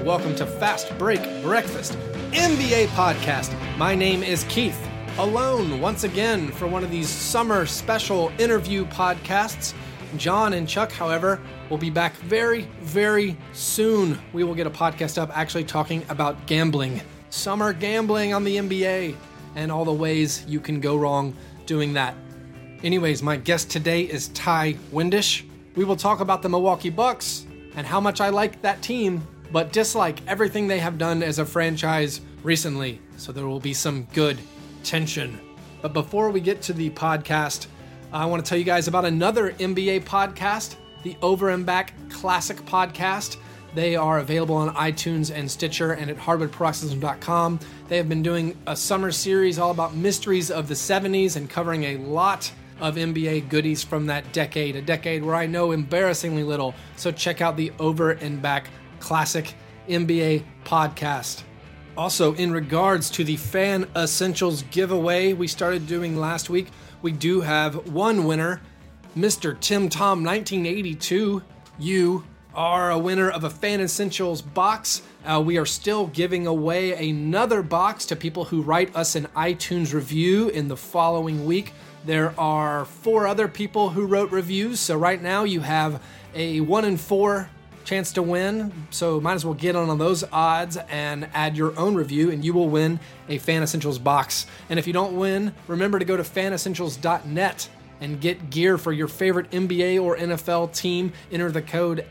welcome to Fast Break Breakfast, NBA podcast. My name is Keith, alone once again for one of these summer special interview podcasts. John and Chuck, however, will be back very, very soon. We will get a podcast up actually talking about gambling, summer gambling on the NBA, and all the ways you can go wrong doing that. Anyways, my guest today is Ty Windish. We will talk about the Milwaukee Bucks and how much I like that team, but dislike everything they have done as a franchise recently. So there will be some good tension. But before we get to the podcast, I want to tell you guys about another NBA podcast, the Over and Back Classic Podcast. They are available on iTunes and Stitcher and at hardwoodparoxysm.com. They have been doing a summer series all about mysteries of the 70s and covering a lot of NBA goodies from that decade, a decade where I know embarrassingly little. So check out the Over and Back Classic NBA podcast. Also, in regards to the Fan Essentials giveaway we started doing last week, we do have one winner, Mr. Tim Tom 1982. You are a winner of a Fan Essentials box. We are still giving away another box to people who write us an iTunes review in the following week. There are 4 other people who wrote reviews, so right now you have a 1 in 4 chance to win, so might as well get on those odds and add your own review, and you will win a Fan Essentials box. And if you don't win, remember to go to fanessentials.net and get gear for your favorite NBA or NFL team. Enter the code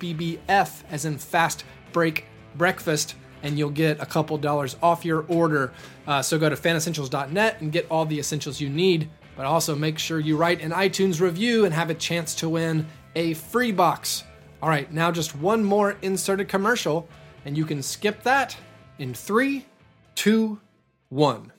FBBF, as in Fast Break Breakfast, and you'll get a couple dollars off your order. So go to fanessentials.net and get all the essentials you need. But also make sure you write an iTunes review and have a chance to win a free box. All right, now just one more inserted commercial, and you can skip that in 3, 2, 1.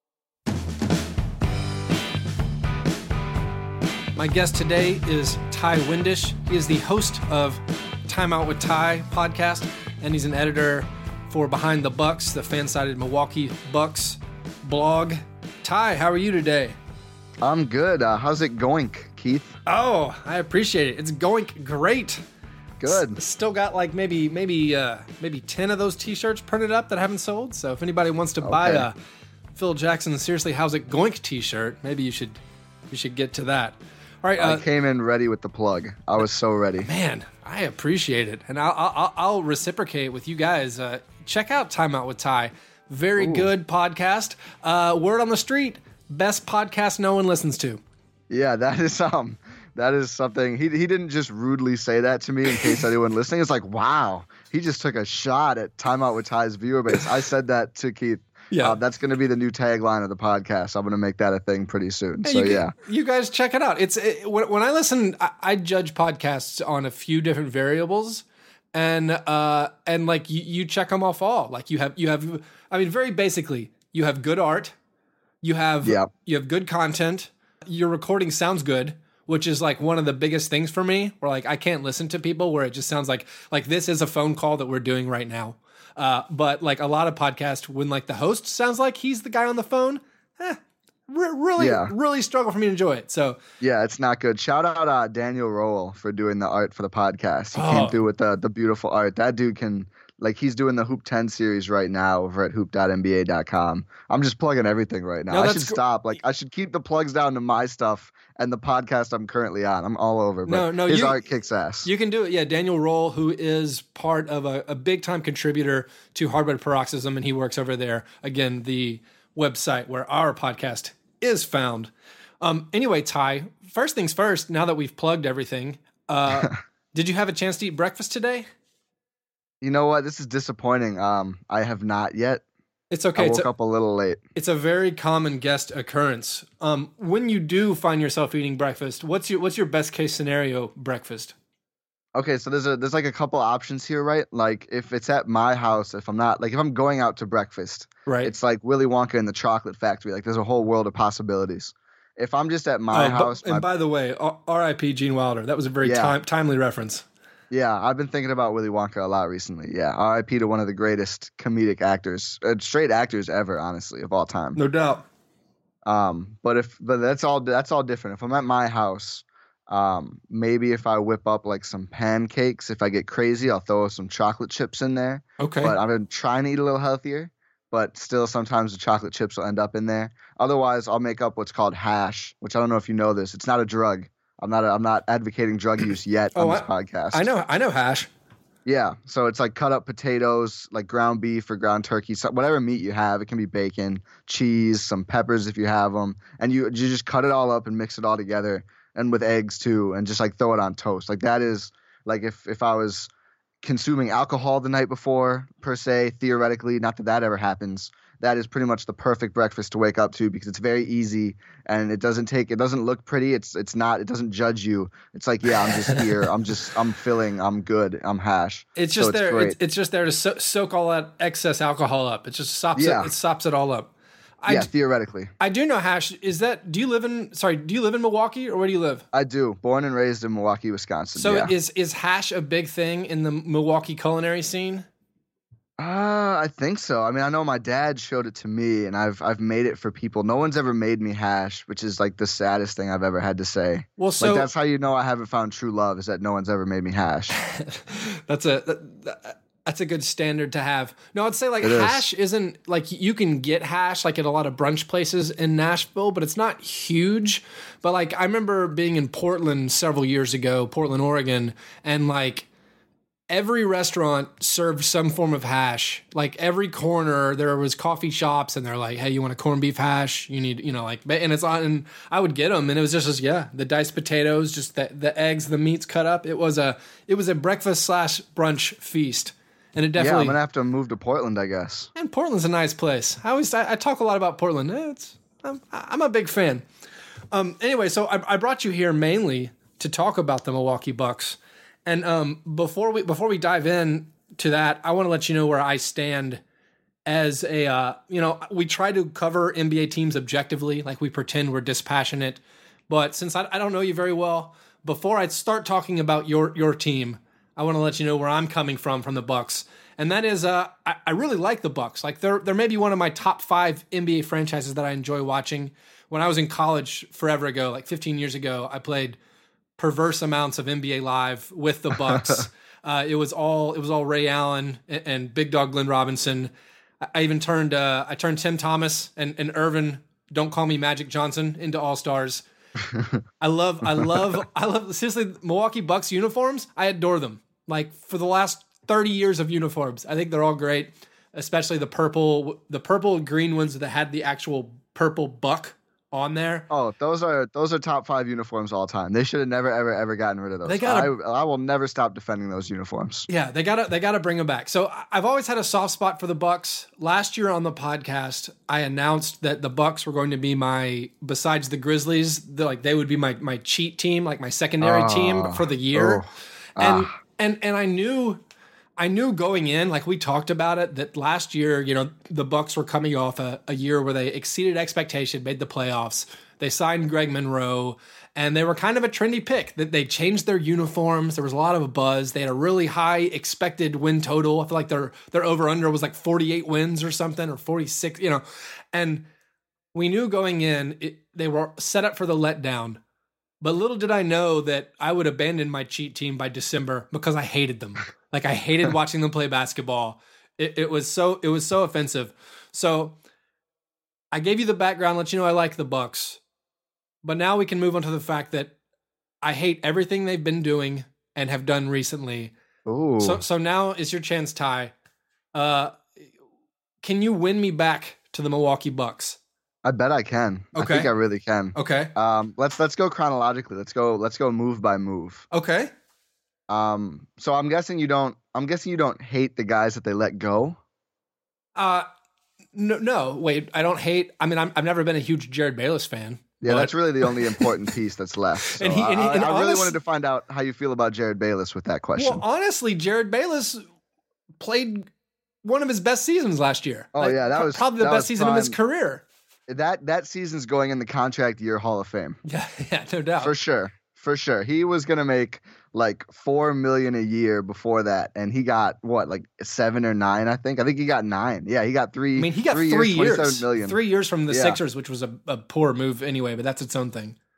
My guest today is Ty Windish. He is the host of Time Out with Ty podcast, and he's an editor for Behind the Bucks, the fan-sided Milwaukee Bucks blog. Ty, how are you today? I'm good. How's it going, Keith? Oh, I appreciate it. It's going great. Good. Still got like maybe 10 of those t-shirts printed up that I haven't sold. So if anybody wants to buy a Phil Jackson Seriously How's It Goink t-shirt, maybe you should get to that. All right. I came in ready with the plug. I was so ready. Man, I appreciate it, and I'll reciprocate with you guys. Check out Time Out with Ty. Very good podcast. Word on the street. Best podcast no one listens to. Yeah, that is something. He didn't just rudely say that to me in case anyone listening. It's like, wow, he just took a shot at Time Out with Ty's viewer base. I said that to Keith. Yeah, that's going to be the new tagline of the podcast. I'm going to make that a thing pretty soon. Hey, so you guys check it out. When I listen, I judge podcasts on a few different variables, and like you check them off all. Like you have. I mean, very basically, you have good art. You have good content. Your recording sounds good, which is like one of the biggest things for me. Where like I can't listen to people where it just sounds like this is a phone call that we're doing right now. But like a lot of podcasts, when like the host sounds like he's the guy on the phone, really struggle for me to enjoy it. So yeah, it's not good. Shout out Daniel Rowell for doing the art for the podcast. He came through with the beautiful art. That dude can. Like, he's doing the Hoop 10 series right now over at hoop.nba.com. I'm just plugging everything right now. I should stop. Like, I should keep the plugs down to my stuff and the podcast I'm currently on. I'm all over. But his art kicks ass. You can do it. Yeah, Daniel Roll, who is part of a big-time contributor to Hardwood Paroxysm, and he works over there. Again, the website where our podcast is found. Anyway, Ty, first things first, now that we've plugged everything, did you have a chance to eat breakfast today? You know what? This is disappointing. I have not yet. It's okay. I woke up a little late. It's a very common guest occurrence. When you do find yourself eating breakfast, what's your best case scenario breakfast? Okay, so there's like a couple options here, right? Like if it's at my house, if I'm going out to breakfast, right? It's like Willy Wonka and the Chocolate Factory. Like there's a whole world of possibilities. If I'm just at my house, and by the way, R.I.P. Gene Wilder. That was a very timely reference. Yeah, I've been thinking about Willy Wonka a lot recently. Yeah, R.I.P. to one of the greatest comedic actors, straight actors ever, honestly, of all time. No doubt. But that's all different. If I'm at my house, Maybe if I whip up like some pancakes, if I get crazy, I'll throw some chocolate chips in there. Okay. But I've been trying to eat a little healthier, but still sometimes the chocolate chips will end up in there. Otherwise, I'll make up what's called hash, which I don't know if you know this. It's not a drug. I'm not advocating drug use yet on this podcast. I know hash. Yeah, so it's like cut up potatoes, like ground beef or ground turkey, so whatever meat you have. It can be bacon, cheese, some peppers if you have them, and you just cut it all up and mix it all together, and with eggs too, and just like throw it on toast. Like that is like if I was consuming alcohol the night before, per se, theoretically, not that that ever happens. That is pretty much the perfect breakfast to wake up to because it's very easy and it doesn't look pretty. It doesn't judge you. It's like, yeah, I'm just here. I'm filling. I'm good. I'm hash. It's just there. It's just there to soak all that excess alcohol up. It just sops it all up. Theoretically. I do know hash. Do you live in Milwaukee or where do you live? I do. Born and raised in Milwaukee, Wisconsin. So is hash a big thing in the Milwaukee culinary scene? I think so. I mean, I know my dad showed it to me, and I've made it for people. No one's ever made me hash, which is like the saddest thing I've ever had to say. Well, so like that's how you know I haven't found true love is that no one's ever made me hash. That's a good standard to have. No, I'd say like hash isn't like you can get hash like at a lot of brunch places in Nashville, but it's not huge. But like I remember being in Portland several years ago, Portland, Oregon, and like every restaurant served some form of hash. Like every corner there was coffee shops and they're like, hey, you want a corned beef hash? You need, and it's on, and I would get them and it was just the diced potatoes, just the eggs, the meats cut up. It was a breakfast / brunch feast. And it definitely, I'm going to have to move to Portland, I guess. And Portland's a nice place. I talk a lot about Portland. I'm a big fan. Anyway, so I brought you here mainly to talk about the Milwaukee Bucks. And before we dive in to that, I want to let you know where I stand as we try to cover NBA teams objectively, like we pretend we're dispassionate. But since I don't know you very well, before I start talking about your team, I want to let you know where I'm coming from the Bucks. And that is, I really like the Bucks. Like they're maybe one of my top 5 NBA franchises that I enjoy watching. When I was in college forever ago, like 15 years ago, I played perverse amounts of NBA Live with the Bucks. It was all Ray Allen and Big Dog Glenn Robinson. I even turned Tim Thomas and Irvin, don't call me Magic Johnson, into All-Stars. I love seriously, Milwaukee Bucks uniforms. I adore them. Like for the last 30 years of uniforms, I think they're all great, especially the purple and green ones that had the actual purple buck on there. Oh, those are top 5 uniforms all time. They should have never ever gotten rid of those. I will never stop defending those uniforms. Yeah, they gotta bring them back. So I've always had a soft spot for the Bucks. Last year on the podcast, I announced that the Bucks were going to be besides the Grizzlies, they would be my cheat team, like my secondary team for the year. And I knew going in, like we talked about it, that last year, the Bucks were coming off a year where they exceeded expectation, made the playoffs. They signed Greg Monroe, and they were kind of a trendy pick. That they changed their uniforms. There was a lot of a buzz. They had a really high expected win total. I feel like their over-under was like 48 wins or something, or 46, And we knew going in, they were set up for the letdown. But little did I know that I would abandon my cheat team by December because I hated them. Like I hated watching them play basketball. It was so offensive. So I gave you the background, let you know I like the Bucks. But now we can move on to the fact that I hate everything they've been doing and have done recently. Ooh. So now is your chance, Ty. Can you win me back to the Milwaukee Bucks? I bet I can. Okay. I think I really can. Okay. Let's go chronologically. Let's go move by move. Okay. So I'm guessing you don't hate the guys that they let go. No, wait, I don't hate. I mean, I've never been a huge Jared Bayless fan. Yeah, that's really the only important piece that's left. So I really wanted to find out how you feel about Jared Bayless with that question. Well, honestly, Jared Bayless played one of his best seasons last year. Oh, yeah, that was probably the best season of his career. That season's going in the contract year Hall of Fame. Yeah, no doubt. For sure. He was going to make like $4 million a year before that. And he got what, like 7 or 9, I think. I think he got 9. Yeah, he got 3. I mean, he got 3 years. 27 million. 3 years from the Sixers, which was a poor move anyway, but that's its own thing.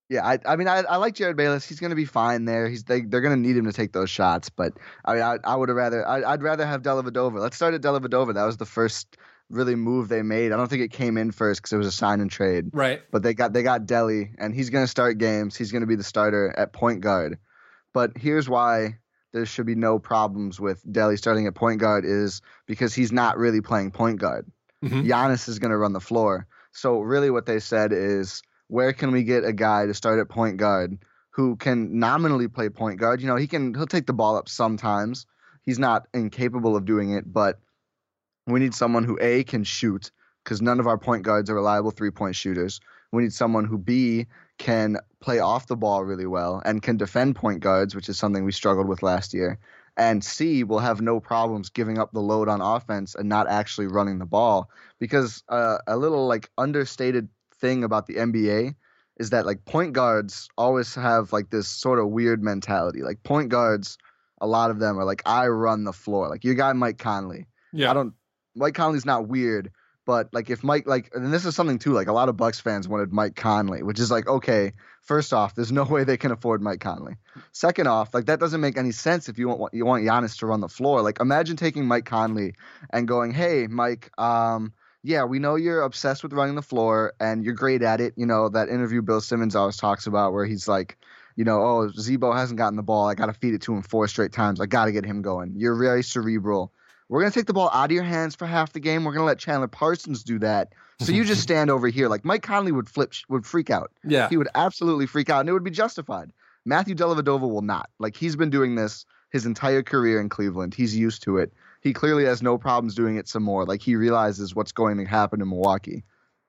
Yeah, I mean, I like Jared Bayless. He's going to be fine there. They're going to need him to take those shots. But I mean, I would have I'd rather have Dellavedova. Let's start at Dellavedova. That was the first really move they made. I don't think it came in first because it was a sign and trade. Right. But they got Delly, and he's going to start games. He's going to be the starter at point guard. But here's why there should be no problems with Delly starting at point guard is because he's not really playing point guard. Mm-hmm. Giannis is going to run the floor. So really what they said is, where can we get a guy to start at point guard who can nominally play point guard? You know, he'll take the ball up sometimes. He's not incapable of doing it, but we need someone who A, can shoot, because none of our point guards are reliable three-point shooters. We need someone who B, can play off the ball really well and can defend point guards, which is something we struggled with last year. And C, will have no problems giving up the load on offense and not actually running the ball. Because a little like understated thing about the NBA is that like point guards always have like this sort of weird mentality. Like point guards, a lot of them are like, I run the floor. Like your guy Mike Conley. Yeah. Mike Conley's not weird, but like if Mike and this is something too, like a lot of Bucks fans wanted Mike Conley, which is like, okay, first off, there's no way they can afford Mike Conley. Second off, like that doesn't make any sense if you want Giannis to run the floor. Like imagine taking Mike Conley and going, hey Mike, yeah, we know you're obsessed with running the floor and you're great at it. You know, that interview Bill Simmons always talks about where he's like, you know, oh, Zebo hasn't gotten the ball. I got to feed it to him 4 straight times. I got to get him going. You're very cerebral. We're going to take the ball out of your hands for half the game. We're going to let Chandler Parsons do that. So you just stand over here. Like Mike Conley would freak out. Yeah. He would absolutely freak out and it would be justified. Matthew Dellavedova will not. Like he's been doing this his entire career in Cleveland. He's used to it. He clearly has no problems doing it some more. Like he realizes what's going to happen in Milwaukee.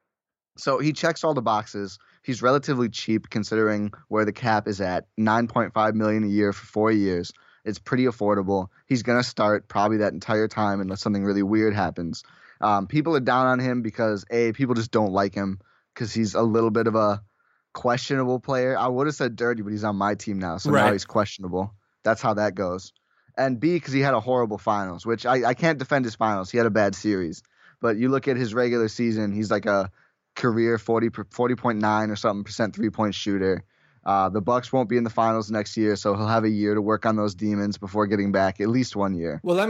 So he checks all the boxes. He's relatively cheap considering where the cap is at, $9.5 million a year for 4 years. It's pretty affordable. He's going to start probably that entire time unless something really weird happens. People are down on him because A, people just don't like him because he's a little bit of a questionable player. I would have said dirty, but he's on my team now. So now he's questionable. That's how that goes. And B, because he had a horrible finals, which I can't defend his finals. He had a bad series. But you look at his regular season, he's like a career 40.9 or something percent three-point shooter. The Bucks won't be in the finals next year, so he'll have a year to work on those demons before getting back, at least 1 year. Well,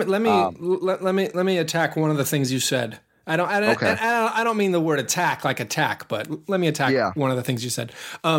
let me attack one of the things you said. I don't mean the word attack like attack, but let me attack one of the things you said.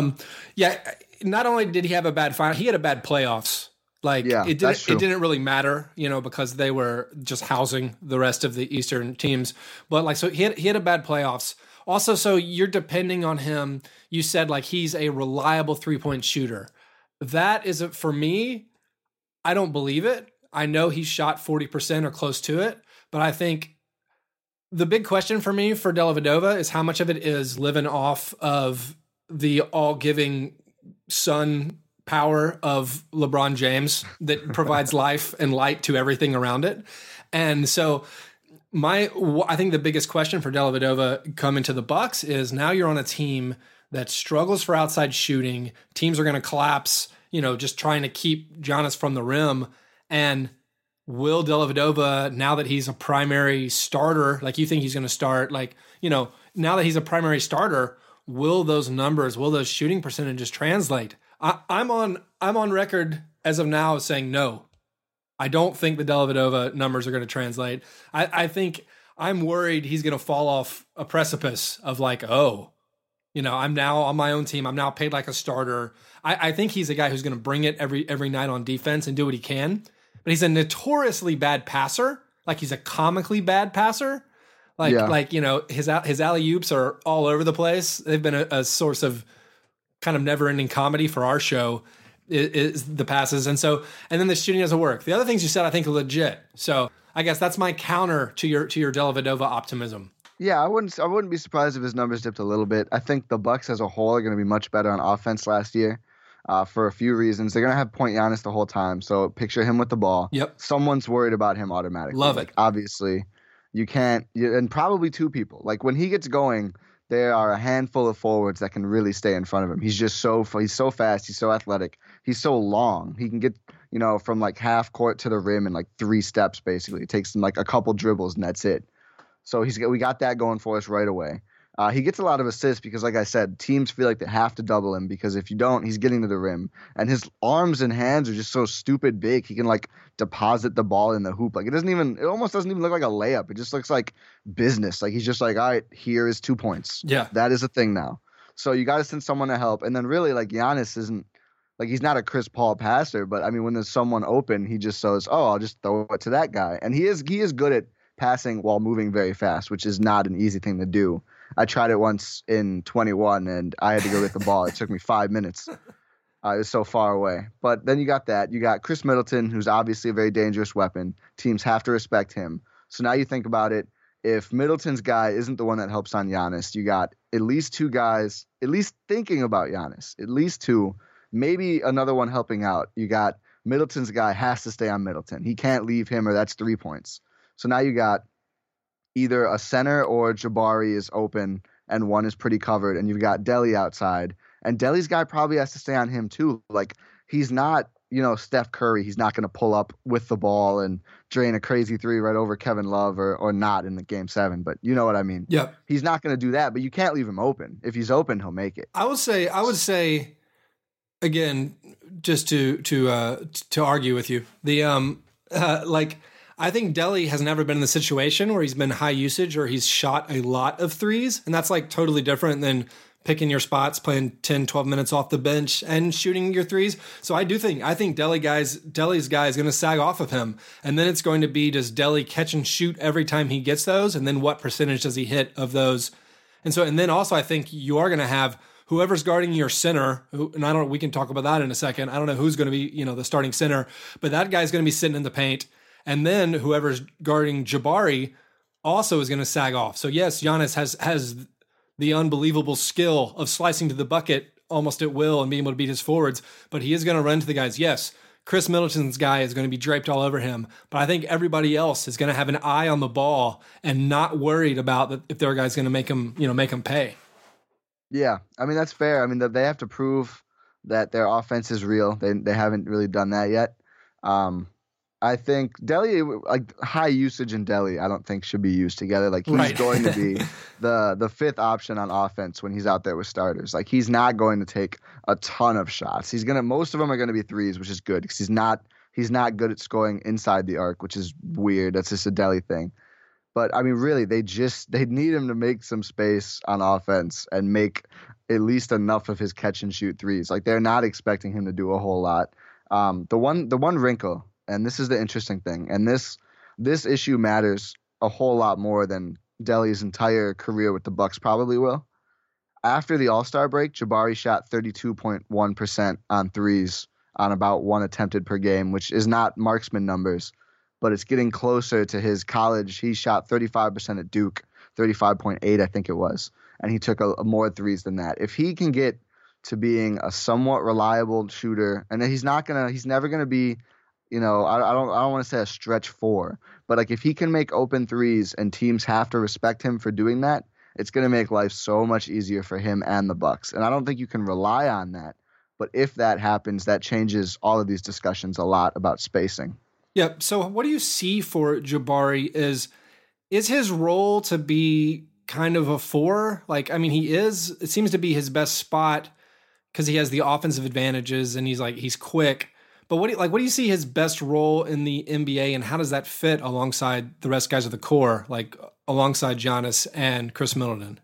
Not only did he have a bad final, he had a bad playoffs. It didn't really matter, you know, because they were just housing the rest of the Eastern teams. But so he had a bad playoffs. Also, so you're depending on him. You said like he's a reliable 3-point shooter. That is for me. I don't believe it. I know he shot 40% or close to it, but I think the big question for me for Dellavedova is how much of it is living off of the all-giving sun power of LeBron James that provides life and light to everything around it. And so I think the biggest question for Dellavedova coming to the Bucks is now you're on a team that struggles for outside shooting. Teams are going to collapse, you know, just trying to keep Giannis from the rim. And will Dellavedova, now that he's a primary starter, like you think he's going to start, like, you know, now that he's a primary starter, will those numbers, will those shooting percentages translate? I'm on record as of now saying no. I don't think the Dellavedova numbers are going to translate. I think I'm worried he's going to fall off a precipice of like, oh, you know, I'm now on my own team. I'm now paid like a starter. I think he's a guy who's going to bring it every night on defense and do what he can. But he's a notoriously bad passer. Like he's a comically bad passer. Like you know, his alley-oops are all over the place. They've been a source of kind of never-ending comedy for our show. Is the passes, and then the shooting doesn't work. The other things you said I think are legit. So I guess that's my counter to your Dellavedova optimism. Yeah, I wouldn't be surprised if his numbers dipped a little bit. I think the Bucks as a whole are going to be much better on offense last year for a few reasons. They're going to have point Giannis the whole time, so picture him with the ball. Yep. Someone's worried about him automatically. Love it. Obviously, you can't, and probably 2 people. Like when he gets going, there are a handful of forwards that can really stay in front of him. He's just he's so fast. He's so athletic. He's so long. He can get, you know, from like half court to the rim in like 3 steps, basically. It takes him like a couple dribbles and that's it. So we got that going for us right away. He gets a lot of assists because, like I said, teams feel like they have to double him because if you don't, he's getting to the rim. And his arms and hands are just so stupid big. He can, like, deposit the ball in the hoop. Like, it almost doesn't even look like a layup. It just looks like business. Like, he's just like, all right, here is 2 points. Yeah. That is a thing now. So you got to send someone to help. And then really, like, Giannis isn't, like, he's not a Chris Paul passer. But, I mean, when there's someone open, he just says, oh, I'll just throw it to that guy. And he is good at passing while moving very fast, which is not an easy thing to do. I tried it once in 21, and I had to go get the ball. It took me 5 minutes. It was so far away. But then you got that. You got Chris Middleton, who's obviously a very dangerous weapon. Teams have to respect him. So now you think about it. If Middleton's guy isn't the one that helps on Giannis, you got at least 2 guys at least thinking about Giannis. At least 2. Maybe another one helping out. You got Middleton's guy has to stay on Middleton. He can't leave him, or that's 3 points. So now you got either a center or Jabari is open and one is pretty covered, and you've got Delly outside. And Delly's guy probably has to stay on him too. Like, he's not, Steph Curry. He's not going to pull up with the ball and drain a crazy 3 right over Kevin Love or not in the game 7. But you know what I mean? Yeah. He's not going to do that, but you can't leave him open. If he's open, he'll make it. I would say again, just to argue with you, I think Delly has never been in the situation where he's been high usage or he's shot a lot of threes. And that's like totally different than picking your spots, playing 10, 12 minutes off the bench and shooting your threes. So I think Delly's guy is going to sag off of him. And then it's going to be, does Delly catch and shoot every time he gets those? And then what percentage does he hit of those? And then also I think you are going to have whoever's guarding your center, we can talk about that in a second. I don't know who's going to be, the starting center, but that guy's going to be sitting in the paint. And then whoever's guarding Jabari also is going to sag off. So yes, Giannis has the unbelievable skill of slicing to the bucket almost at will and being able to beat his forwards, but he is going to run to the guys. Yes, Chris Middleton's guy is going to be draped all over him, but I think everybody else is going to have an eye on the ball and not worried about if their guy's going to make him pay. Yeah, I mean, that's fair. I mean, they have to prove that their offense is real. They haven't really done that yet. I think Delly, like high usage and Delly, I don't think should be used together. Like he's going to be the 5th option on offense when he's out there with starters. Like he's not going to take a ton of shots. Most of them are going to be threes, which is good because he's not good at scoring inside the arc, which is weird. That's just a Delly thing. But I mean, really, they need him to make some space on offense and make at least enough of his catch and shoot threes. Like they're not expecting him to do a whole lot. The one wrinkle. And this is the interesting thing. And this issue matters a whole lot more than Delly's entire career with the Bucks probably will. After the All-Star break, Jabari shot 32.1% on threes on about 1 attempted per game, which is not marksman numbers, but it's getting closer to his college. He shot 35% at Duke, 35.8 I think it was, and he took a more threes than that. If he can get to being a somewhat reliable shooter, and he's never going to be, I don't want to say a stretch 4, but like if he can make open threes and teams have to respect him for doing that, it's going to make life so much easier for him and the Bucks. And I don't think you can rely on that. But if that happens, that changes all of these discussions a lot about spacing. Yeah. So what do you see for Jabari? Is his role to be kind of a 4? Like, I mean, it seems to be his best spot because he has the offensive advantages and he's quick. But what do you see his best role in the NBA, and how does that fit alongside the rest guys of the core, like alongside Giannis and Chris Middleton?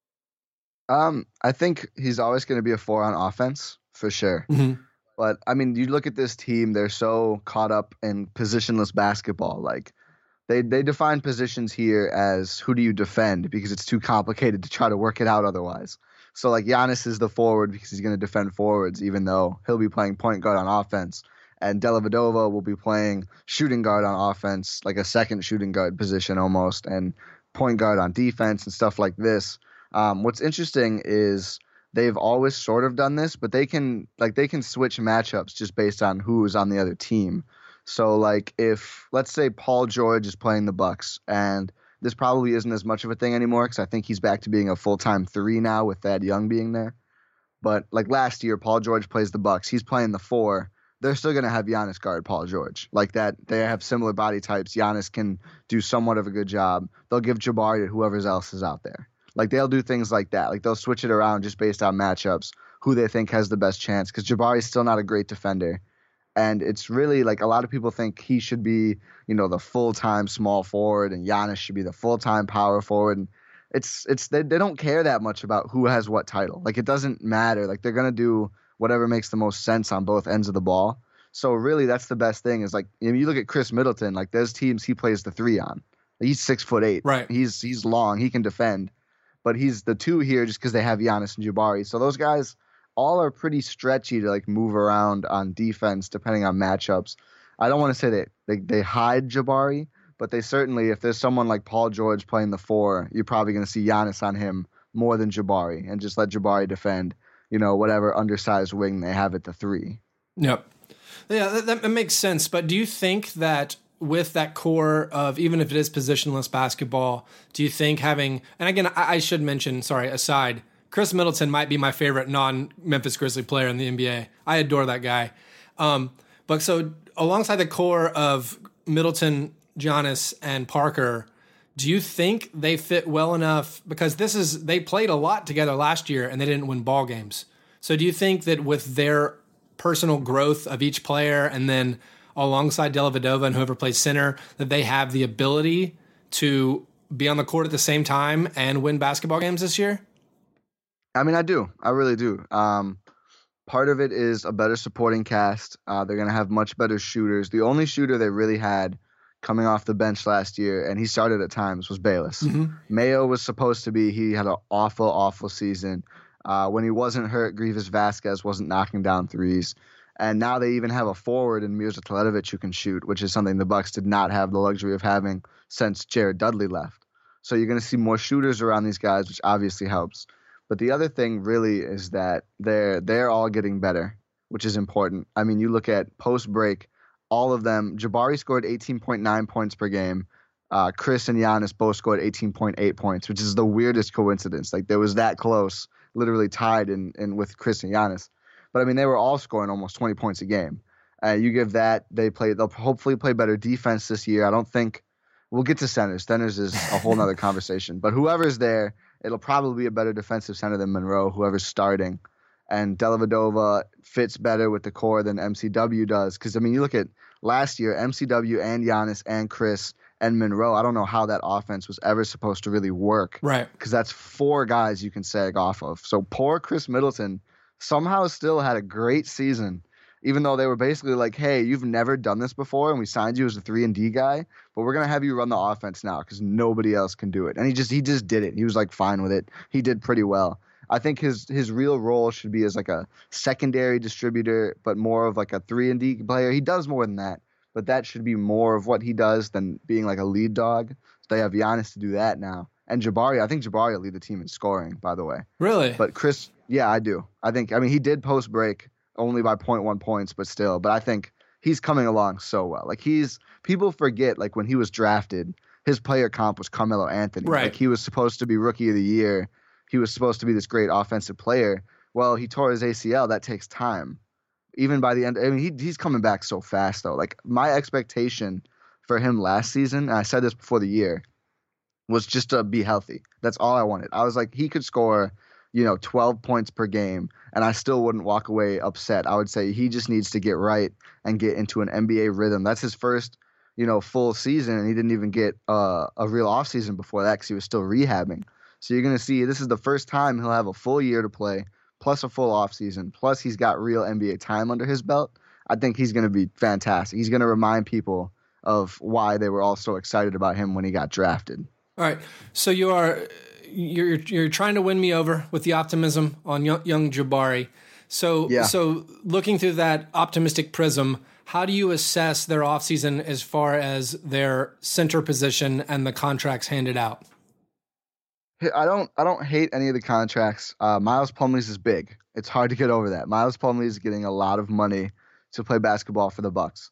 I think he's always going to be a 4 on offense for sure. Mm-hmm. But I mean, you look at this team; they're so caught up in positionless basketball. Like they define positions here as who do you defend because it's too complicated to try to work it out otherwise. So like Giannis is the forward because he's going to defend forwards, even though he'll be playing point guard on offense. And Dellavedova will be playing shooting guard on offense, like a second shooting guard position almost, and point guard on defense and stuff like this. What's interesting is they've always sort of done this, but they can switch matchups just based on who's on the other team. So like if, let's say Paul George is playing the Bucks, and this probably isn't as much of a thing anymore because I think he's back to being a full-time 3 now with Thad Young being there. But like last year, Paul George plays the Bucks. He's playing the 4. They're still going to have Giannis guard Paul George. Like that, they have similar body types. Giannis can do somewhat of a good job. They'll give Jabari to whoever else is out there. Like they'll do things like that. Like they'll switch it around just based on matchups, who they think has the best chance. Because Jabari's still not a great defender. And it's really like a lot of people think he should be, the full-time small forward and Giannis should be the full-time power forward. And they don't care that much about who has what title. Like it doesn't matter. Like they're going to do whatever makes the most sense on both ends of the ball. So really that's the best thing is like, you look at Chris Middleton, like there's teams he plays the 3 on. He's 6'8". Right. He's long. He can defend. But he's the 2 here just because they have Giannis and Jabari. So those guys all are pretty stretchy to like move around on defense depending on matchups. I don't want to say that they hide Jabari, but they certainly, if there's someone like Paul George playing the 4, you're probably going to see Giannis on him more than Jabari and just let Jabari defend, whatever undersized wing they have at the 3. Yep. Yeah, that makes sense. But do you think that with that core of, even if it is positionless basketball, do you think having, and again, I should mention, aside, Chris Middleton might be my favorite non-Memphis Grizzly player in the NBA. I adore that guy. But so alongside the core of Middleton, Giannis, and Parker, do you think they fit well enough? Because they played a lot together last year and they didn't win ball games. So do you think that with their personal growth of each player and then alongside Dellavedova and whoever plays center, that they have the ability to be on the court at the same time and win basketball games this year? I mean, I do. I really do. Part of it is a better supporting cast. They're going to have much better shooters. The only shooter they really had coming off the bench last year, and he started at times, was Bayless. Mm-hmm. Mayo was supposed to be, he had an awful, awful season. When he wasn't hurt, Grievous Vasquez wasn't knocking down threes. And now they even have a forward in Mirza Teletovic who can shoot, which is something the Bucks did not have the luxury of having since Jared Dudley left. So you're going to see more shooters around these guys, which obviously helps. But the other thing really is that they're all getting better, which is important. I mean, you look at post-break, all of them, Jabari scored 18.9 points per game. Chris and Giannis both scored 18.8 points, which is the weirdest coincidence. Like, there was that close, literally tied in with Chris and Giannis. But, I mean, they were all scoring almost 20 points a game. You give that, they'll hopefully play better defense this year. I don't think we'll get to centers. Centers is a whole nother conversation. But whoever's there, it'll probably be a better defensive center than Monroe, whoever's starting. And Dellavedova fits better with the core than MCW does. Because, I mean, you look at last year, MCW and Giannis and Chris and Monroe, I don't know how that offense was ever supposed to really work. Right. Because that's 4 guys you can sag off of. So poor Chris Middleton somehow still had a great season, even though they were basically like, hey, you've never done this before, and we signed you as a 3-and-D guy, but we're going to have you run the offense now because nobody else can do it. And he just did it. He was like fine with it. He did pretty well. I think his real role should be as like a secondary distributor, but more of like a 3-and-D player. He does more than that, but that should be more of what he does than being like a lead dog. So they have Giannis to do that now. And Jabari, I think Jabari will lead the team in scoring, by the way. Really? But Chris, yeah, I do. I mean, he did post-break only by 0.1 points, but still. But I think he's coming along so well. Like, people forget, like, when he was drafted, his player comp was Carmelo Anthony. Right. Like, he was supposed to be Rookie of the Year. He was supposed to be this great offensive player. Well, he tore his ACL. That takes time. Even by the end, I mean, he's coming back so fast, though. Like, my expectation for him last season, and I said this before the year, was just to be healthy. That's all I wanted. I was like, he could score, 12 points per game, and I still wouldn't walk away upset. I would say he just needs to get right and get into an NBA rhythm. That's his first, full season, and he didn't even get a real offseason before that because he was still rehabbing. So you're going to see this is the first time he'll have a full year to play, plus a full offseason, plus he's got real NBA time under his belt. I think he's going to be fantastic. He's going to remind people of why they were all so excited about him when he got drafted. All right, so you're trying to win me over with the optimism on young Jabari. So yeah. So looking through that optimistic prism, how do you assess their offseason as far as their center position and the contracts handed out? I don't hate any of the contracts. Miles Plumlee's is big. It's hard to get over that. Miles Plumlee is getting a lot of money to play basketball for the Bucks.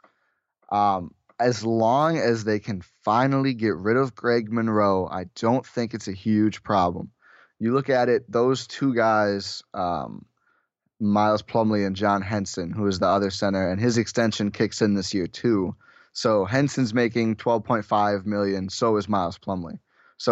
As long as they can finally get rid of Greg Monroe, I don't think it's a huge problem. You look at it, those 2 guys, Miles Plumlee and John Henson, who is the other center, and his extension kicks in this year too. So Henson's making $12.5 million, so is Miles Plumlee. So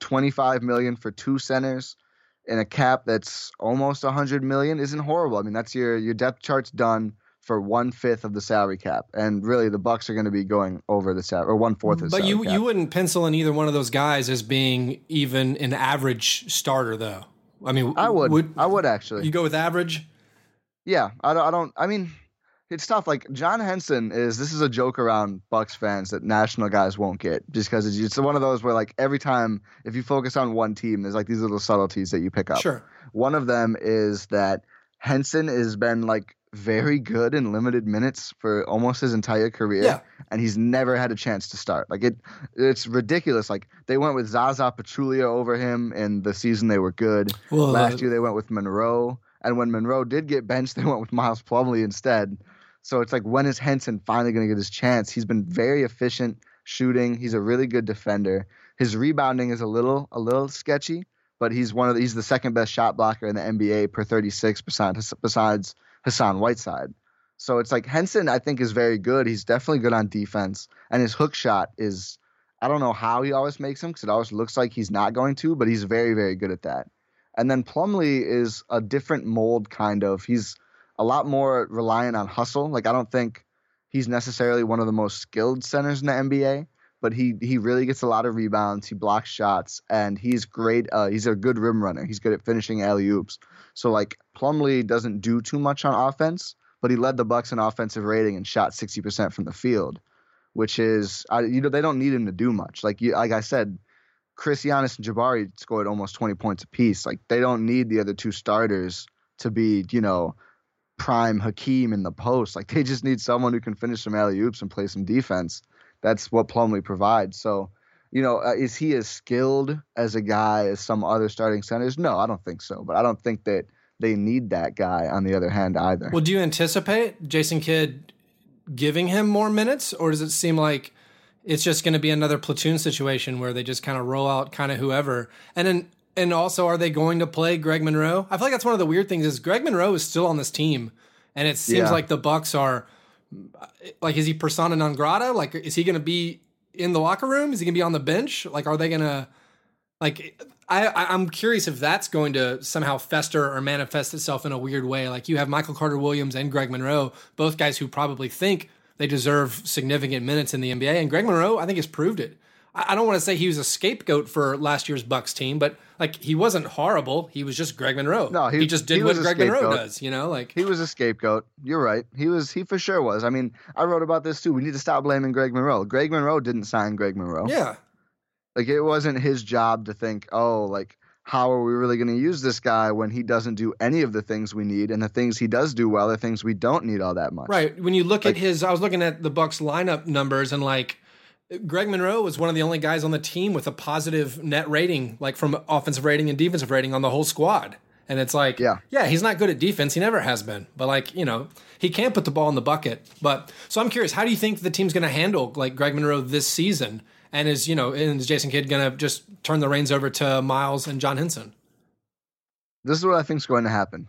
$25 million for 2 centers in a cap that's almost $100 million isn't horrible. I mean, that's your depth chart's done for 1/5 of the salary cap, and really the Bucks are going to be going over the salary, or 1/4 of the salary cap. But you wouldn't pencil in either one of those guys as being even an average starter, though. I mean, I would actually. You go with average? Yeah, I mean, it's tough. Like John Henson this is a joke around Bucks fans that national guys won't get, just because it's one of those where like every time if you focus on one team, there's like these little subtleties that you pick up. Sure. One of them is that Henson has been like very good in limited minutes for almost his entire career, and he's never had a chance to start. Like it's ridiculous. Like they went with Zaza Pachulia over him in the season they were good. Well, last year they went with Monroe, and when Monroe did get benched, they went with Miles Plumlee instead. So it's like, when is Henson finally going to get his chance? He's been very efficient shooting. He's a really good defender. His rebounding is a little sketchy, but he's the second best shot blocker in the NBA per 36 besides Hassan Whiteside. So it's like Henson, I think, is very good. He's definitely good on defense, and his hook shot is, I don't know how he always makes them, because it always looks like he's not going to, but he's very, very good at that. And then Plumlee is a different mold, kind of. He's a lot more reliant on hustle. Like, I don't think he's necessarily one of the most skilled centers in the NBA, but he really gets a lot of rebounds. He blocks shots, and he's great. He's a good rim runner. He's good at finishing alley-oops. So, like, Plumlee doesn't do too much on offense, but he led the Bucks in offensive rating and shot 60% from the field, which is, they don't need him to do much. Like I said, Chris, Giannis, and Jabari scored almost 20 points apiece. Like, they don't need the other two starters to be, prime Hakeem in the post. Like, they just need someone who can finish some alley-oops and play some defense. That's what Plumlee provides. So, is he as skilled as a guy as some other starting centers? No, I don't think so. But I don't think that they need that guy on the other hand either. Well, do you anticipate Jason Kidd giving him more minutes, or does it seem like it's just going to be another platoon situation where they just kind of roll out kind of whoever? And also, are they going to play Greg Monroe? I feel like that's one of the weird things is Greg Monroe is still on this team, and it seems like the Bucks are like, is he persona non grata? Like, is he going to be in the locker room? Is he going to be on the bench? Like, are they going to like? I'm curious if that's going to somehow fester or manifest itself in a weird way. Like, you have Michael Carter-Williams and Greg Monroe, both guys who probably think they deserve significant minutes in the NBA, and Greg Monroe, I think, has proved it. I don't want to say he was a scapegoat for last year's Bucks team, but like, he wasn't horrible. He was just Greg Monroe. No, he just did what Greg Monroe does, like he was a scapegoat. You're right. He for sure was. I mean, I wrote about this too. We need to stop blaming Greg Monroe. Greg Monroe didn't sign Greg Monroe. Yeah. Like, it wasn't his job to think, oh, like, how are we really going to use this guy when he doesn't do any of the things we need, and the things he does do well are things we don't need all that much. Right. When you look at I was looking at the Bucks lineup numbers, and like, Greg Monroe was one of the only guys on the team with a positive net rating, like from offensive rating and defensive rating on the whole squad. And it's like, yeah, he's not good at defense. He never has been. But like, he can't put the ball in the bucket. But so I'm curious, how do you think the team's going to handle like Greg Monroe this season? And is Jason Kidd going to just turn the reins over to Miles and John Henson? This is what I think is going to happen.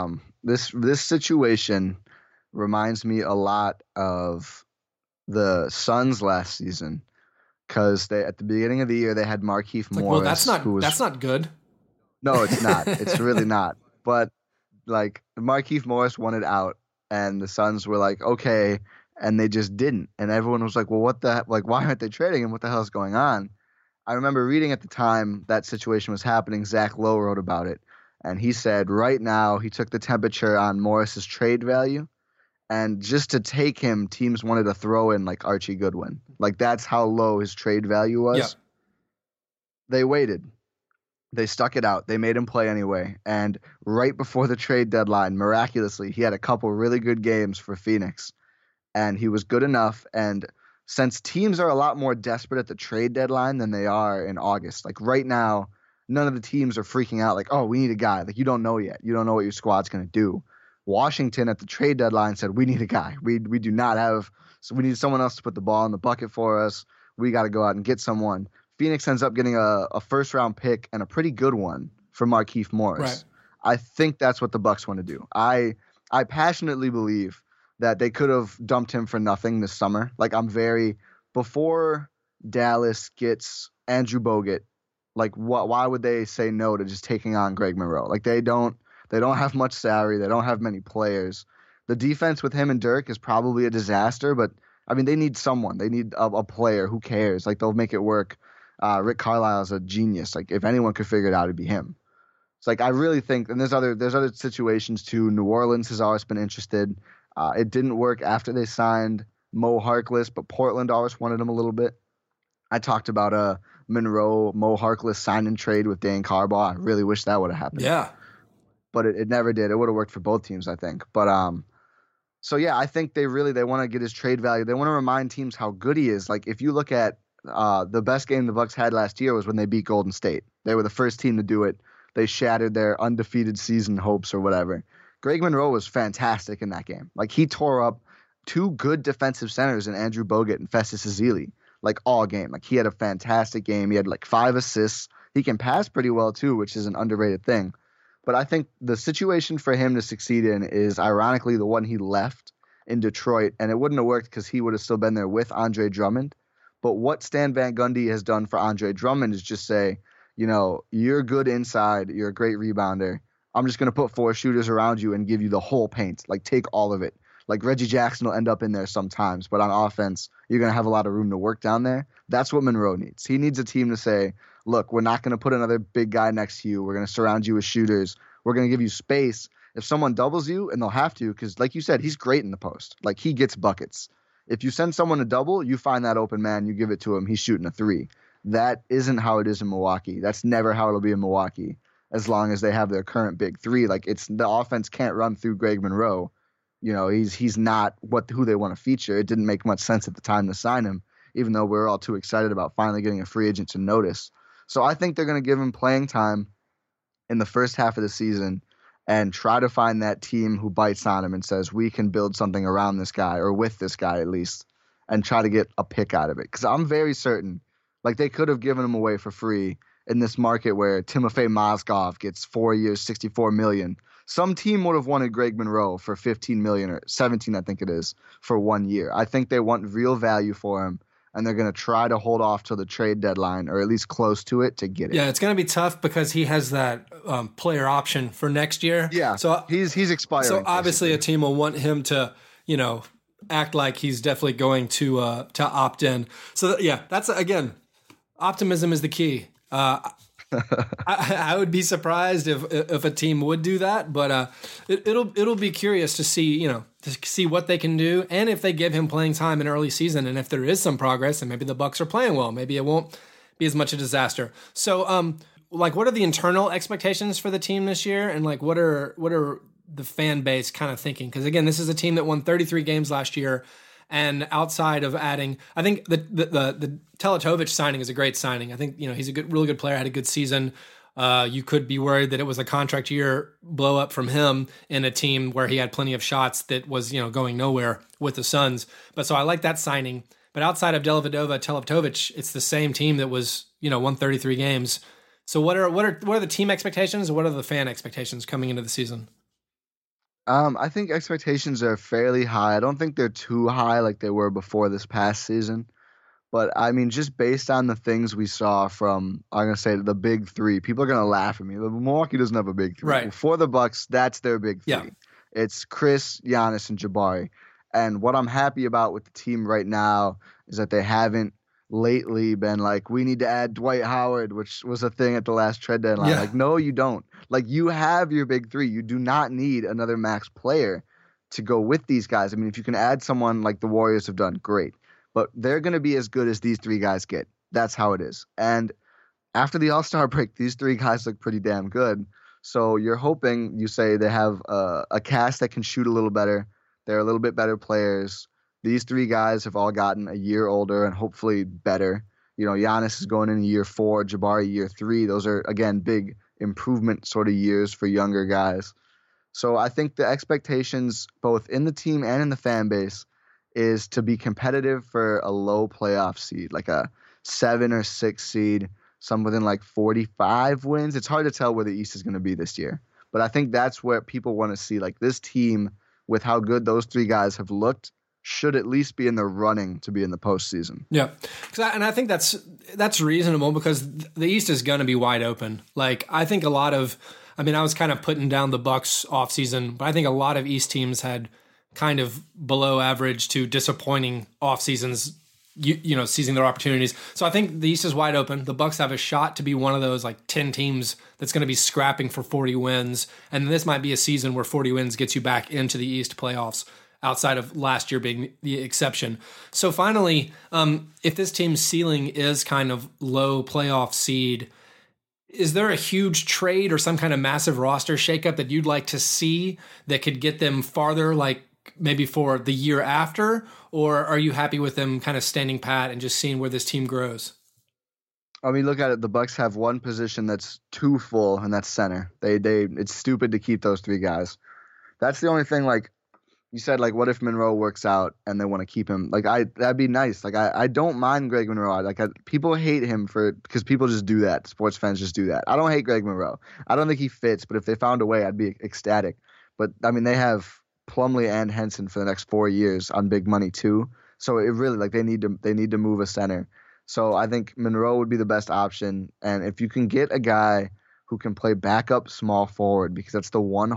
This situation reminds me a lot of the Suns last season, because they, at the beginning of the year, they had Markieff Morris. Well, that's not good. No, it's not. It's really not. But like, Markieff Morris wanted out, and the Suns were like, okay, and they just didn't. And everyone was like, well, what the heck? Like, why aren't they trading him? What the hell is going on? I remember reading at the time that situation was happening. Zach Lowe wrote about it, and he said right now he took the temperature on Morris's trade value. And just to take him, teams wanted to throw in like Archie Goodwin. Like, that's how low his trade value was. Yeah. They waited. They stuck it out. They made him play anyway. And right before the trade deadline, miraculously, he had a couple really good games for Phoenix. And he was good enough. And since teams are a lot more desperate at the trade deadline than they are in August, like right now, none of the teams are freaking out like, oh, we need a guy. Like, you don't know yet. You don't know what your squad's going to do. Washington at the trade deadline said, we need a guy. We do not have, so we need someone else to put the ball in the bucket for us. We got to go out and get someone. Phoenix ends up getting a first round pick and a pretty good one for Markieff Morris. Right. I think that's what the Bucks want to do. I passionately believe that they could have dumped him for nothing this summer. Like, before Dallas gets Andrew Bogut, Like, why would they say no to just taking on Greg Monroe? Like, they don't have much salary. They don't have many players. The defense with him and Dirk is probably a disaster, but I mean, they need someone. They need a player. Who cares? Like, they'll make it work. Rick Carlisle is a genius. Like, if anyone could figure it out, it'd be him. It's like, I really think, and there's other situations too. New Orleans has always been interested. It didn't work after they signed Mo Harkless, but Portland always wanted him a little bit. I talked about a Monroe Mo Harkless sign and trade with Dan Carbaugh. I really wish that would have happened. Yeah, but it never did. It would have worked for both teams, I think. But so yeah, I think they want to get his trade value. They want to remind teams how good he is. Like, if you look at the best game the Bucks had last year was when they beat Golden State. They were the first team to do it. They shattered their undefeated season hopes or whatever. Greg Monroe was fantastic in that game. Like, he tore up two good defensive centers in Andrew Bogut and Festus Ezeli, like, all game. Like, he had a fantastic game. He had like 5 assists. He can pass pretty well too, which is an underrated thing. But I think the situation for him to succeed in is ironically the one he left in Detroit, and it wouldn't have worked because he would have still been there with Andre Drummond. But what Stan Van Gundy has done for Andre Drummond is just say, you're good inside. You're a great rebounder. I'm just going to put 4 shooters around you and give you the whole paint. Like, take all of it. Like, Reggie Jackson will end up in there sometimes, but on offense, you're going to have a lot of room to work down there. That's what Monroe needs. He needs a team to say, look, we're not going to put another big guy next to you. We're going to surround you with shooters. We're going to give you space. If someone doubles you, and they'll have to, because like you said, he's great in the post. Like, he gets buckets. If you send someone a double, you find that open man, you give it to him, he's shooting a 3. That isn't how it is in Milwaukee. That's never how it'll be in Milwaukee, as long as they have their current big 3. Like, it's the offense can't run through Greg Monroe. He's not who they want to feature. It didn't make much sense at the time to sign him, even though we were all too excited about finally getting a free agent to notice. So I think they're going to give him playing time in the first half of the season and try to find that team who bites on him and says, we can build something around this guy, or with this guy at least, and try to get a pick out of it. Because I'm very certain, like, they could have given him away for free in this market where Timofey Mozgov gets 4 years, $64 million. Some team would have wanted Greg Monroe for $15 million or $17, I think it is, for 1 year. I think they want real value for him, and they're going to try to hold off till the trade deadline, or at least close to it, to get it. Yeah, it's going to be tough because he has that player option for next year. Yeah, so he's expiring. So obviously a team will want him to, act like he's definitely going to opt in. So yeah, that's, again, optimism is the key. I would be surprised if a team would do that, but it'll be curious to see, to see what they can do, and if they give him playing time in early season, and if there is some progress, and maybe the Bucks are playing well, maybe it won't be as much a disaster. So, what are the internal expectations for the team this year, and what are the fan base kind of thinking? Because again, this is a team that won 33 games last year. And outside of adding, I think the Teletovic signing is a great signing. I think, he's a really good player, had a good season. You could be worried that it was a contract year blow up from him in a team where he had plenty of shots that was, going nowhere with the Suns. But so I like that signing. But outside of Teletovic, it's the same team that was, won 33 games. So what are the team expectations, and what are the fan expectations coming into the season? I think expectations are fairly high. I don't think they're too high like they were before this past season. But, I mean, just based on the things we saw from, I'm going to say, the big 3, people are going to laugh at me. Milwaukee doesn't have a big 3. Right. For the Bucks, that's their big 3. Yeah. It's Chris, Giannis, and Jabari. And what I'm happy about with the team right now is that they haven't lately been like, we need to add Dwight Howard, which was a thing at the last trade deadline. Yeah. Like, no, you don't. Like, you have your big 3. You do not need another max player to go with these guys. I mean, if you can add someone like the Warriors have done, great. But they're going to be as good as these 3 guys get. That's how it is. And after the All-Star break, these 3 guys look pretty damn good. So you're hoping, you say, they have a cast that can shoot a little better. They're a little bit better players. These 3 guys have all gotten a year older and hopefully better. Giannis is going in year 4, Jabari year 3. Those are, again, big improvement sort of years for younger guys. So I think the expectations both in the team and in the fan base is to be competitive for a low playoff seed, like a 7 or 6 seed, some within 45 wins. It's hard to tell where the East is going to be this year. But I think that's where people want to see, this team, with how good those 3 guys have looked, should at least be in the running to be in the postseason. Yeah, and I think that's reasonable because the East is going to be wide open. Like I think I was kind of putting down the Bucks offseason, but I think a lot of East teams had kind of below average to disappointing off seasons, seizing their opportunities. So I think the East is wide open. The Bucks have a shot to be one of those like 10 teams that's going to be scrapping for 40 wins. And this might be a season where 40 wins gets you back into the East playoffs, outside of last year being the exception. So finally, if this team's ceiling is kind of low playoff seed, is there a huge trade or some kind of massive roster shakeup that you'd like to see that could get them farther, like maybe for the year after? Or are you happy with them kind of standing pat and just seeing where this team grows? I mean, look at it. The Bucks have one position that's too full, and that's center. It's stupid to keep those three guys. That's the only thing. Like you said, like what if Monroe works out and they want to keep him? Like that'd be nice. Like I don't mind Greg Monroe. People hate him because people just do that. Sports fans just do that. I don't hate Greg Monroe. I don't think he fits, but if they found a way, I'd be ecstatic. But I mean, they have Plumlee and Henson for the next 4 years on big money too. So it really they need to move a center. So I think Monroe would be the best option. And if you can get a guy who can play backup small forward, because that's the one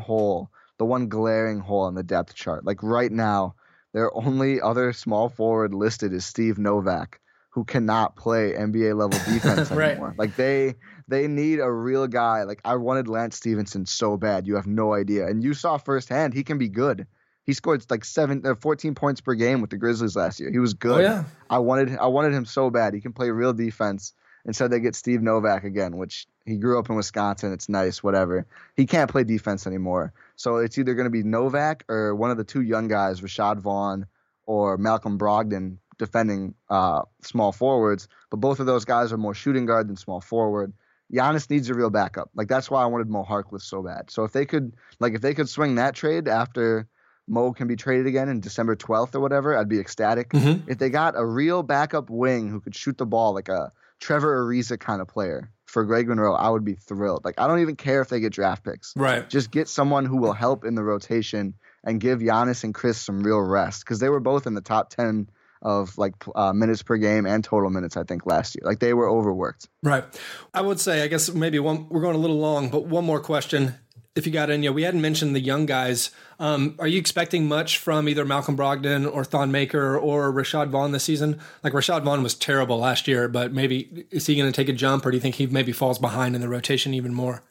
glaring hole in the depth chart. Like right now, their only other small forward listed is Steve Novak, who cannot play NBA level defense right. anymore. Like they need a real guy. Like I wanted Lance Stevenson so bad. You have no idea. And you saw firsthand he can be good. He scored like 14 points per game with the Grizzlies last year. He was good. Oh, yeah. I wanted him so bad. He can play real defense. Instead, they get Steve Novak again, which he grew up in Wisconsin. It's nice, whatever. He can't play defense anymore. So it's either going to be Novak or one of the two young guys, Rashad Vaughn or Malcolm Brogdon, defending small forwards. But both of those guys are more shooting guard than small forward. Giannis needs a real backup. Like that's why I wanted Mo Harkless so bad. So if they could swing that trade after Mo can be traded again in December 12th or whatever, I'd be ecstatic. Mm-hmm. If they got a real backup wing who could shoot the ball like a Trevor Ariza kind of player for Greg Monroe, I would be thrilled. Like I don't even care if they get draft picks. Right. Just get someone who will help in the rotation and give Giannis and Chris some real rest, because they were both in the top 10 of minutes per game and total minutes, I think, last year. Like they were overworked. Right. I would say, I guess maybe we're going a little long, but one more question. If you got in, we hadn't mentioned the young guys. Are you expecting much from either Malcolm Brogdon or Thon Maker or Rashad Vaughn this season? Like Rashad Vaughn was terrible last year, but maybe is he going to take a jump, or do you think he maybe falls behind in the rotation even more?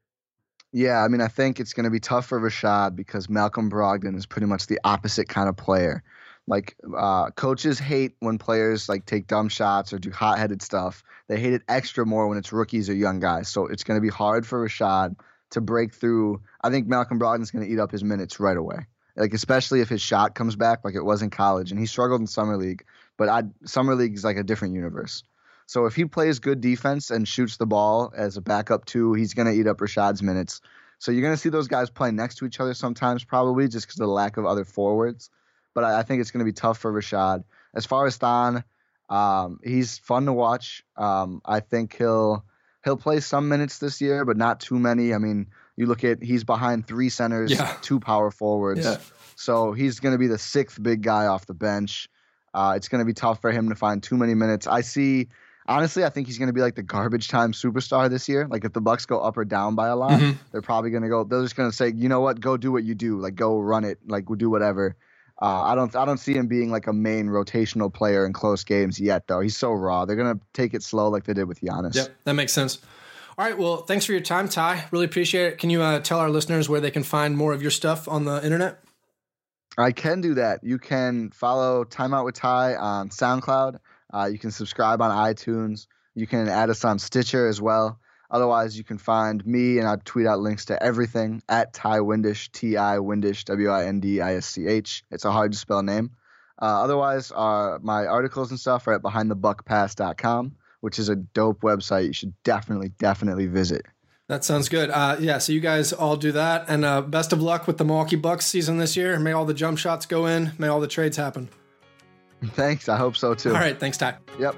Yeah, I mean, I think it's going to be tough for Rashad because Malcolm Brogdon is pretty much the opposite kind of player. Like coaches hate when players like take dumb shots or do hot-headed stuff. They hate it extra more when it's rookies or young guys. So it's going to be hard for Rashad to break through. I think Malcolm Brogdon's going to eat up his minutes right away. Like especially if his shot comes back like it was in college, and he struggled in summer league, but summer league is like a different universe. So if he plays good defense and shoots the ball as a backup too, he's going to eat up Rashad's minutes. So you're going to see those guys playing next to each other sometimes, probably just because of the lack of other forwards. But I think it's going to be tough for Rashad. As far as Thon, he's fun to watch. I think he'll play some minutes this year, but not too many. I mean, you look at he's behind three centers, two power forwards. Yeah. So he's going to be the sixth big guy off the bench. It's going to be tough for him to find too many minutes. Honestly, I think he's going to be like the garbage time superstar this year. Like if the Bucks go up or down by a lot, they're probably going to go. They're just going to say, you know what, go do what you do. Like go run it. Like we'll do whatever. I don't see him being like a main rotational player in close games yet, though. He's so raw. They're going to take it slow like they did with Giannis. Yep, that makes sense. All right, well, thanks for your time, Ty. Really appreciate it. Can you tell our listeners where they can find more of your stuff on the internet? I can do that. You can follow Time Out with Ty on SoundCloud. You can subscribe on iTunes. You can add us on Stitcher as well. Otherwise, you can find me, and I tweet out links to everything at Ty Windisch, T-I Windisch, W-I-N-D-I-S-C-H. It's a hard to spell name. Otherwise, my articles and stuff are at BehindTheBuckPass.com, which is a dope website. You should definitely visit. That sounds good. So you guys all do that. And best of luck with the Milwaukee Bucks season this year. May all the jump shots go in. May all the trades happen. Thanks. I hope so, too. All right. Thanks, Ty. Yep.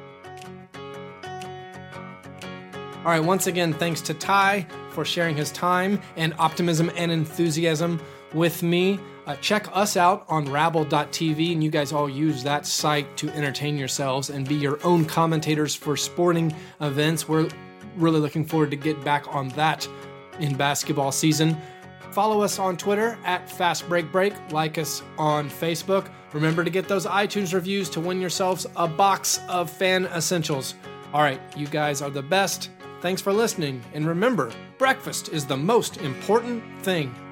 All right, once again, thanks to Ty for sharing his time and optimism and enthusiasm with me. Check us out on Rabble.tv, and you guys all use that site to entertain yourselves and be your own commentators for sporting events. We're really looking forward to get back on that in basketball season. Follow us on Twitter at FastBreakBreak. Like us on Facebook. Remember to get those iTunes reviews to win yourselves a box of fan essentials. All right, you guys are the best. Thanks for listening. And remember, breakfast is the most important thing.